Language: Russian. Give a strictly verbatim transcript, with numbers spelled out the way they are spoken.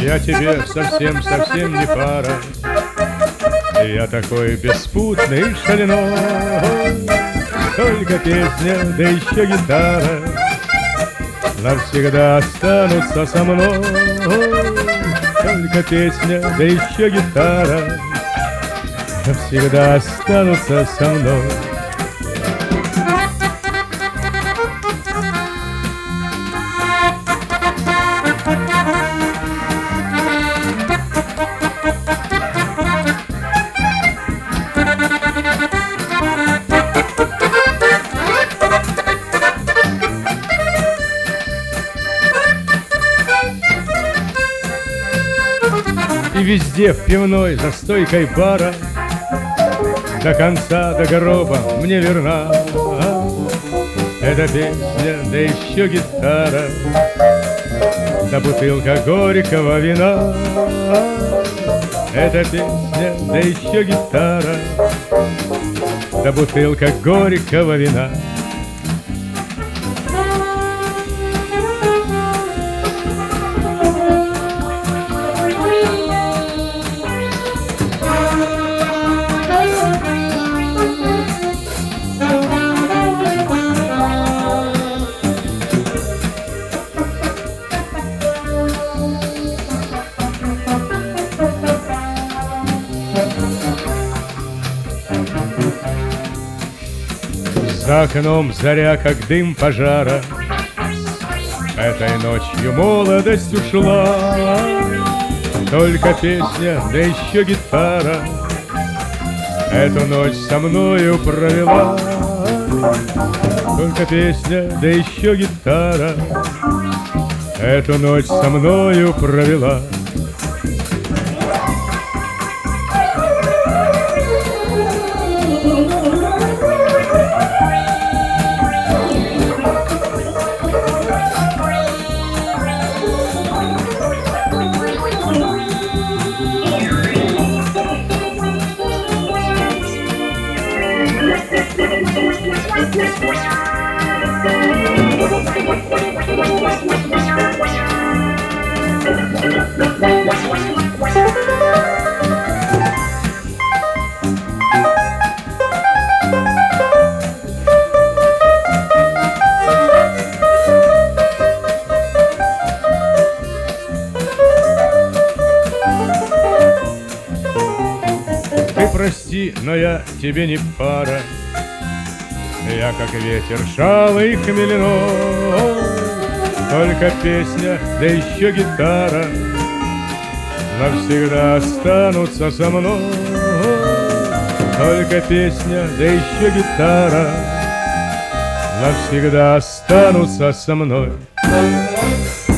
Я тебе совсем-совсем не пара. Я такой беспутный шальной, только песня, да еще гитара навсегда останутся со мной. Только песня, да еще гитара навсегда останутся со мной. И везде в пивной за стойкой бара до конца, до гроба мне верна эта песня, да еще гитара, да бутылка горького вина. Эта песня, да еще гитара, да бутылка горького вина. За окном заря, как дым пожара, этой ночью молодость ушла. Только песня, да еще гитара эту ночь со мною провела. Только песня, да еще гитара эту ночь со мною провела. Ты прости, но я тебе не пара. Я как ветер шалый хмельной. Только песня, да еще гитара навсегда останутся со мной. Только песня, да еще гитара навсегда останутся со мной.